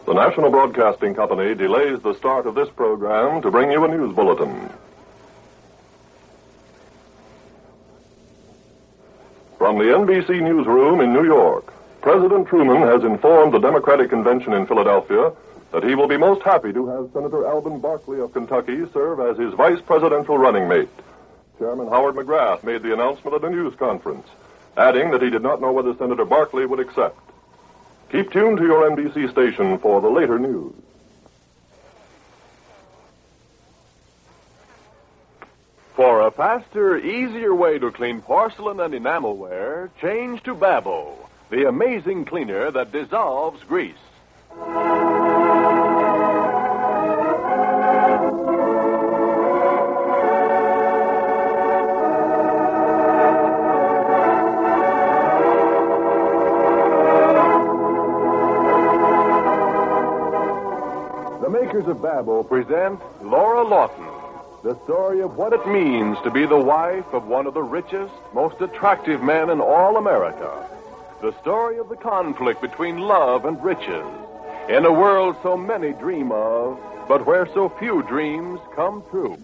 The National Broadcasting Company delays the start of this program to bring you a news bulletin. From the NBC newsroom in New York, President Truman has informed the Democratic Convention in Philadelphia that he will be most happy to have Senator Alvin Barkley of Kentucky serve as his vice presidential running mate. Chairman Howard McGrath made the announcement at a news conference, adding that he did not know whether Senator Barkley would accept. Keep tuned to your NBC station for the later news. For a faster, easier way to clean porcelain and enamelware, change to Babo, the amazing cleaner that dissolves grease. The makers of Babo present Laura Lawton, the story of what it means to be the wife of one of the richest, most attractive men in all America. The story of the conflict between love and riches in a world so many dream of, but where so few dreams come true.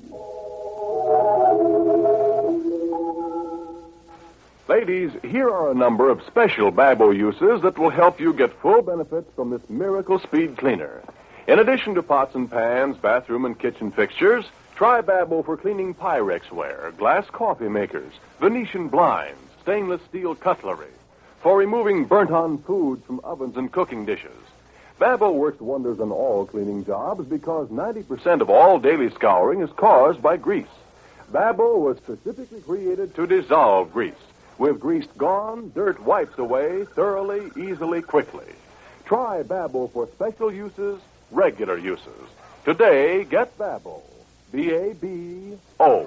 Ladies, here are a number of special Babo uses that will help you get full benefits from this miracle speed cleaner. In addition to pots and pans, bathroom and kitchen fixtures, try Babo for cleaning Pyrex ware, glass coffee makers, Venetian blinds, stainless steel cutlery, for removing burnt-on foods from ovens and cooking dishes. Babo works wonders on all cleaning jobs because 90% of all daily scouring is caused by grease. Babo was specifically created to dissolve grease. With grease gone, dirt wipes away thoroughly, easily, quickly. Try Babo for special uses, regular uses. Today, get Babo. B-A-B-O.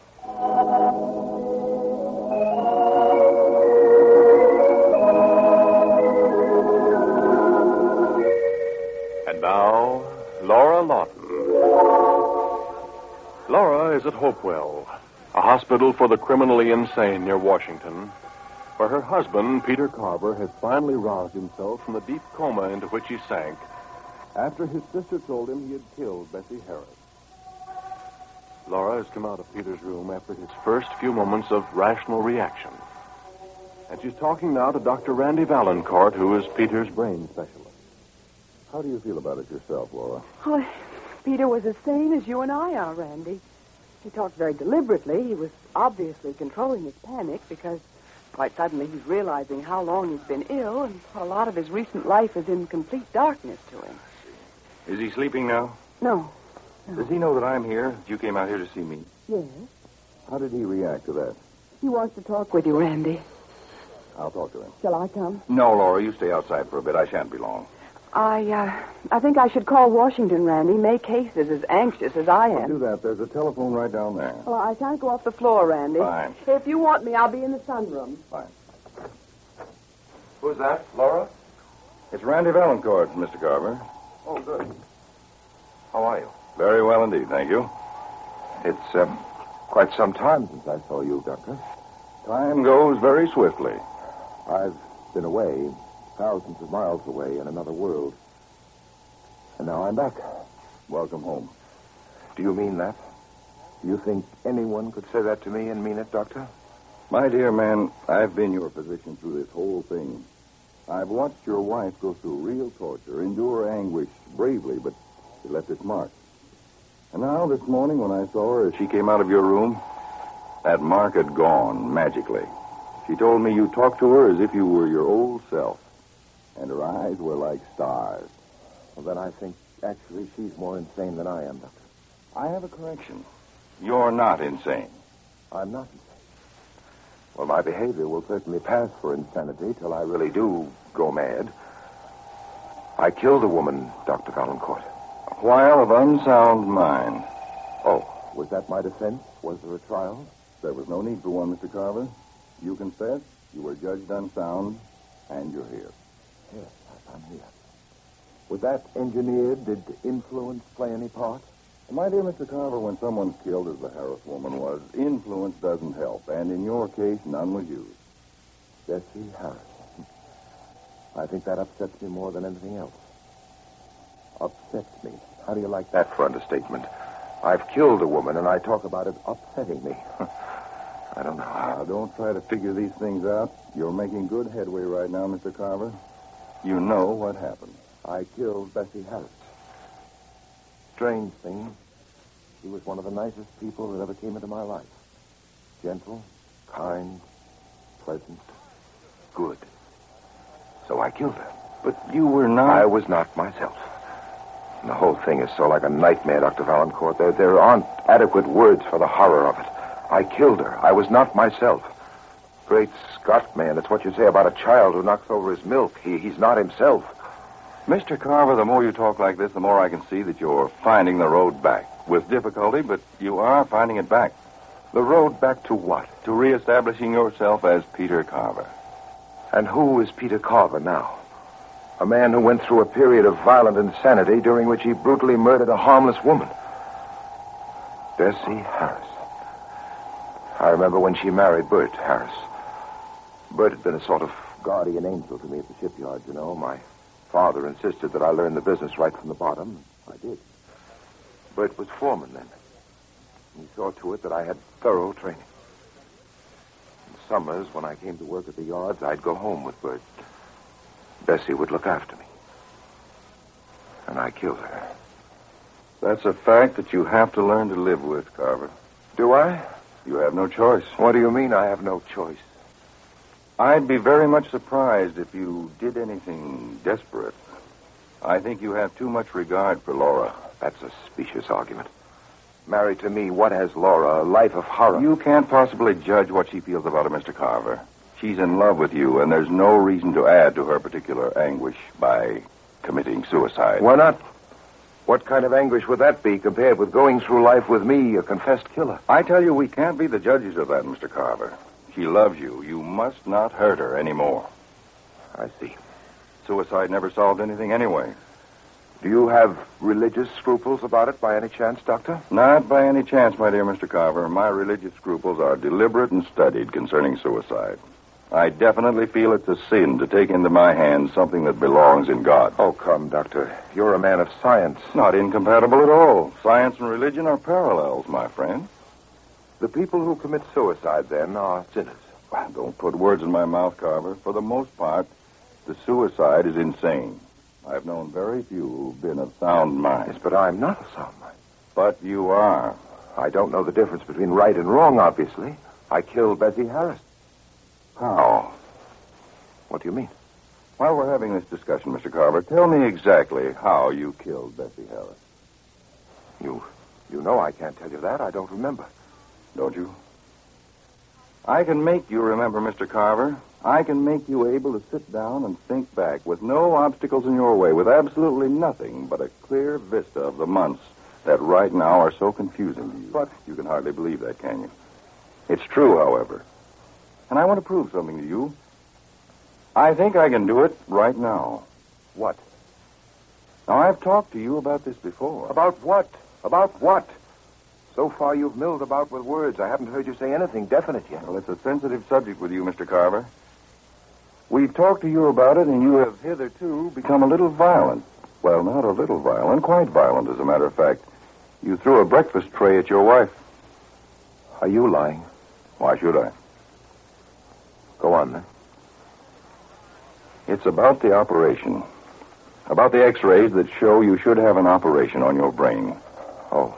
And now, Laura Lawton. Laura is at Hopewell, a hospital for the criminally insane near Washington, where her husband, Peter Carver, has finally roused himself from the deep coma into which he sank after his sister told him he had killed Bessie Harris. Laura has come out of Peter's room after his first few moments of rational reaction. And she's talking now to Dr. Randy Valancourt, who is Peter's brain specialist. How do you feel about it yourself, Laura? Oh, Peter was as sane as you and I are, Randy. He talked very deliberately. He was obviously controlling his panic because quite suddenly he's realizing how long he's been ill and a lot of his recent life is in complete darkness to him. Is he sleeping now? No. Does he know that I'm here? You came out here to see me? Yes. How did he react to that? He wants to talk with you, Randy. I'll talk to him. Shall I come? No, Laura, you stay outside for a bit. I shan't be long. I think I should call Washington, Randy. May Case is as anxious as I I'll am. do that. There's a telephone right down there. Well, I can't go off the floor, Randy. Fine. If you want me, I'll be in the sunroom. Fine. Who's that, Laura? It's Randy Valancourt, Mr. Carver. Oh, good. How are you? Very well indeed, thank you. It's quite some time since I saw you, Doctor. Time goes very swiftly. I've been away, thousands of miles away in another world. And now I'm back. Welcome home. Do you mean that? Do you think anyone could say that to me and mean it, Doctor? My dear man, I've been your physician through this whole thing. I've watched your wife go through real torture, endure anguish bravely, but she left its mark. And now, this morning, when I saw her as she came out of your room, that mark had gone magically. She told me you talked to her as if you were your old self, and her eyes were like stars. Well, then I think, actually, she's more insane than I am, Doctor. I have a correction. You're not insane. I'm not insane. Well, my behavior will certainly pass for insanity till I really do go mad. I killed a woman, Dr. Valancourt. While of unsound mind. Oh, was that my defense? Was there a trial? There was no need for one, Mr. Carver. You confess, you were judged unsound, and you're here. Yes, I'm here. Was that engineered? Did influence play any part? My dear Mr. Carver, when someone's killed, as the Harris woman was, influence doesn't help, and in your case, none was used. Bessie Harris. I think that upsets me more than anything else. upsets me. How do you like that for understatement? I've killed a woman, and I talk about it upsetting me. I don't know. Now, don't try to figure these things out. You're making good headway right now, Mr. Carver. You know what happened. I killed Bessie Harris. Strange thing. She was one of the nicest people that ever came into my life. Gentle, kind, pleasant, good. So I killed her. But you were not... I was not myself. And the whole thing is so like a nightmare, Dr. Valancourt. There aren't adequate words for the horror of it. I killed her. I was not myself. Great Scott, man, it's what you say about a child who knocks over his milk. He's not himself. Mr. Carver, the more you talk like this, the more I can see that you're finding the road back. With difficulty, but you are finding it back. The road back to what? To reestablishing yourself as Peter Carver. And who is Peter Carver now? A man who went through a period of violent insanity during which he brutally murdered a harmless woman. Bessie Harris. I remember when she married Bert Harris. Bert had been a sort of guardian angel to me at the shipyard, you know. My father insisted that I learn the business right from the bottom. I did. Bert was foreman then. He saw to it that I had thorough training. In summers, when I came to work at the yards, I'd go home with Bert. Bessie would look after me. And I killed her. That's a fact that you have to learn to live with, Carver. Do I? You have no choice. What do you mean I have no choice? I'd be very much surprised if you did anything desperate. I think you have too much regard for Laura. That's a specious argument. Married to me, what has Laura? A life of horror. You can't possibly judge what she feels about it, Mr. Carver. She's in love with you, and there's no reason to add to her particular anguish by committing suicide. Why not? What kind of anguish would that be compared with going through life with me, a confessed killer? I tell you, we can't be the judges of that, Mr. Carver. She loves you. You must not hurt her anymore. I see. Suicide never solved anything anyway. Do you have religious scruples about it by any chance, Doctor? Not by any chance, my dear Mr. Carver. My religious scruples are deliberate and studied concerning suicide. I definitely feel it's a sin to take into my hands something that belongs in God. Oh, come, Doctor. You're a man of science. Not incompatible at all. Science and religion are parallels, my friend. The people who commit suicide, then, are sinners. Well, don't put words in my mouth, Carver. For the most part, the suicide is insane. I've known very few who've been of sound mind. Yes, but I'm not of sound mind. But you are. I don't know the difference between right and wrong, obviously. I killed Bessie Harris. How? What do you mean? While we're having this discussion, Mr. Carver, tell me exactly how you killed Bessie Harris. You know I can't tell you that. I don't remember. Don't you? I can make you remember, Mr. Carver. I can make you able to sit down and think back with no obstacles in your way, with absolutely nothing but a clear vista of the months that right now are so confusing to you. But you can hardly believe that, can you? It's true, however. And I want to prove something to you. I think I can do it right now. What? Now, I've talked to you about this before. About what? About what? So far, you've milled about with words. I haven't heard you say anything definite yet. Well, it's a sensitive subject with you, Mr. Carver. We've talked to you about it, and you have hitherto become a little violent. Well, not a little violent, quite violent, as a matter of fact. You threw a breakfast tray at your wife. Are you lying? Why should I? Go on, then. It's about the operation. About the x-rays that show you should have an operation on your brain. Oh.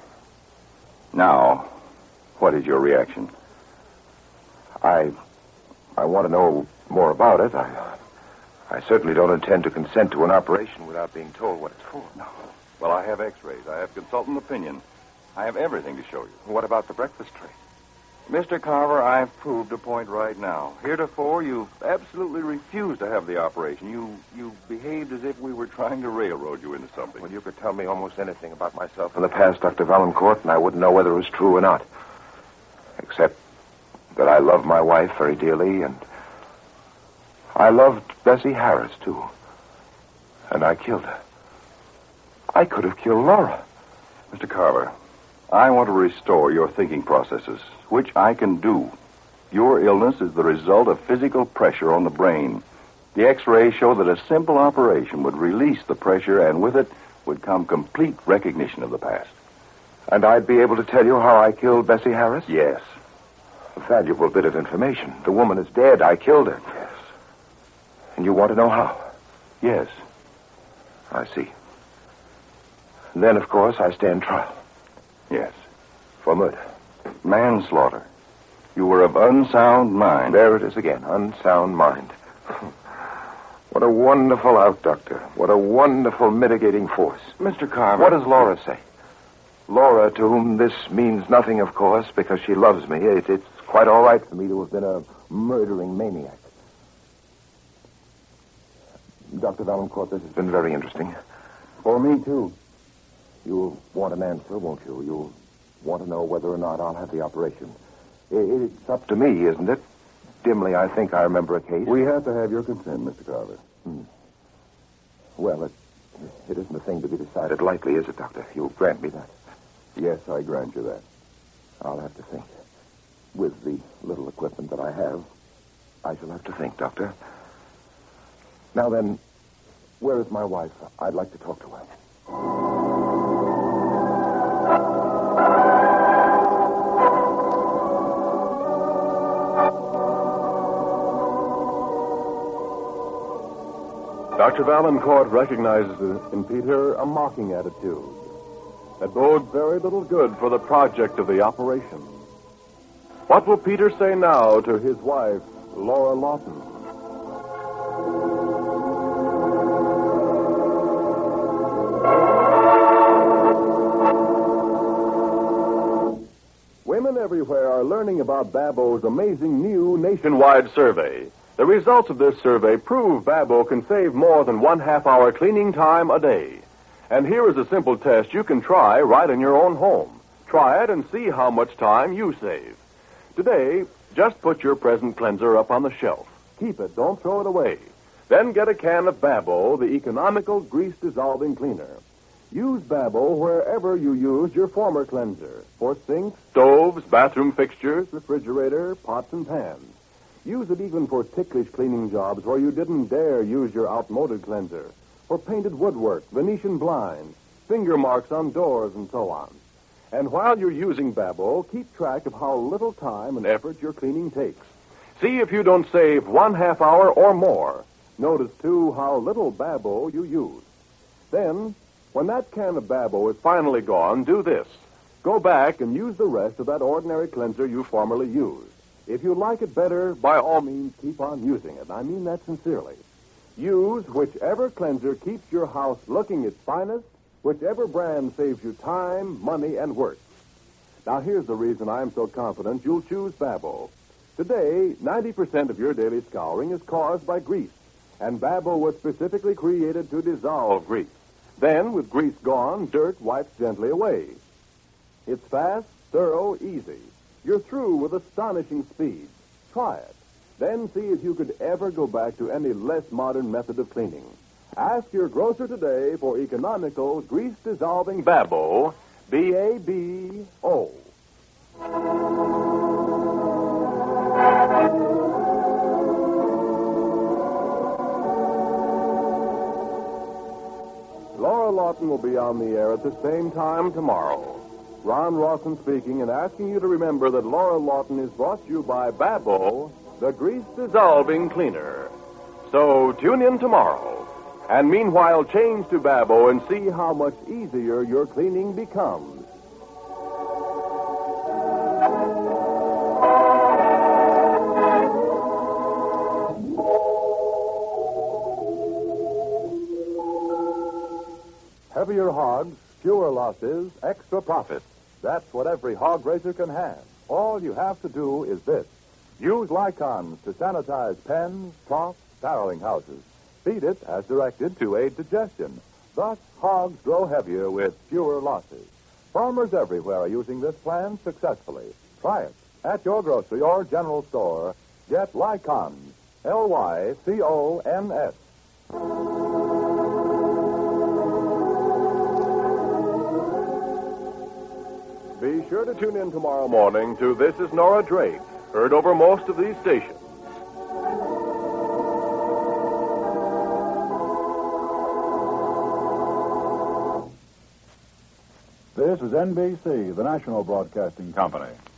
Now, what is your reaction? I want to know more about it. I certainly don't intend to consent to an operation without being told what it's for. No. Well, I have x-rays. I have consultant opinion. I have everything to show you. What about the breakfast tray? Mr. Carver, I've proved a point right now. Heretofore, you've absolutely refused to have the operation. You behaved as if we were trying to railroad you into something. Well, you could tell me almost anything about myself in the past, Dr. Valancourt, and I wouldn't know whether it was true or not. Except that I love my wife very dearly, and I loved Bessie Harris, too. And I killed her. I could have killed Laura. Mr. Carver, I want to restore your thinking processes, which I can do. Your illness is the result of physical pressure on the brain. The x-rays show that a simple operation would release the pressure and with it would come complete recognition of the past. And I'd be able to tell you how I killed Bessie Harris? Yes. A valuable bit of information. The woman is dead. I killed her. Yes. And you want to know how? Yes. I see. And then, of course, I stand trial. Yes. For murder. Manslaughter. You were of unsound mind. There it is again. Unsound mind. What a wonderful out, Doctor. What a wonderful mitigating force. Mr. Carver. What does Laura say? Laura, to whom this means nothing, of course, because she loves me. It's quite all right for me to have been a murdering maniac. Dr. Valancourt, this has been very interesting. For me, too. You'll want an answer, won't you? You'll want to know whether or not I'll have the operation. It's up to me, isn't it? Dimly, I think I remember a case. We have to have your consent, Mr. Carver. Well, it isn't a thing to be decided lightly, is it, Doctor? You'll grant me that. Yes, I grant you that. I'll have to think. With the little equipment that I have, I shall have to think, Doctor. Now then, where is my wife? I'd like to talk to her. Dr. Valancourt recognizes in Peter a mocking attitude that bodes very little good for the project of the operation. What will Peter say now to his wife, Laura Lawton? Women everywhere are learning about Babo's amazing new nationwide survey. The results of this survey prove Babo can save more than 1/2 hour cleaning time a day. And here is a simple test you can try right in your own home. Try it and see how much time you save. Today, just put your present cleanser up on the shelf. Keep it, don't throw it away. Then get a can of Babo, the economical grease-dissolving cleaner. Use Babo wherever you used your former cleanser. For sinks, stoves, bathroom fixtures, refrigerator, pots and pans. Use it even for ticklish cleaning jobs where you didn't dare use your outmoded cleanser. For painted woodwork, Venetian blinds, finger marks on doors, and so on. And while you're using Babo, keep track of how little time and effort your cleaning takes. See if you don't save 1/2 hour or more. Notice, too, how little Babo you use. Then, when that can of Babo is finally gone, do this. Go back and use the rest of that ordinary cleanser you formerly used. If you like it better, by all means, keep on using it. I mean that sincerely. Use whichever cleanser keeps your house looking its finest, whichever brand saves you time, money, and work. Now, here's the reason I'm so confident you'll choose Babo. Today, 90% of your daily scouring is caused by grease, and Babo was specifically created to dissolve grease. Then, with grease gone, dirt wipes gently away. It's fast, thorough, easy. You're through with astonishing speed. Try it. Then see if you could ever go back to any less modern method of cleaning. Ask your grocer today for economical grease-dissolving Babo, B-A-B-O. Laura Lawton will be on the air at the same time tomorrow. Ron Rawson speaking and asking you to remember that Laura Lawton is brought to you by Babo, the grease-dissolving cleaner. So tune in tomorrow. And meanwhile, change to Babo and see how much easier your cleaning becomes. Heavier hogs, fewer losses, extra profits. That's what every hog raiser can have. All you have to do is this. Use Lycons to sanitize pens, troughs, farrowing houses. Feed it as directed to aid digestion. Thus, hogs grow heavier with fewer losses. Farmers everywhere are using this plan successfully. Try it at your grocery or general store. Get Lycons. Lycons. Be sure to tune in tomorrow morning to This is Nora Drake, heard over most of these stations. This is NBC, the national broadcasting company.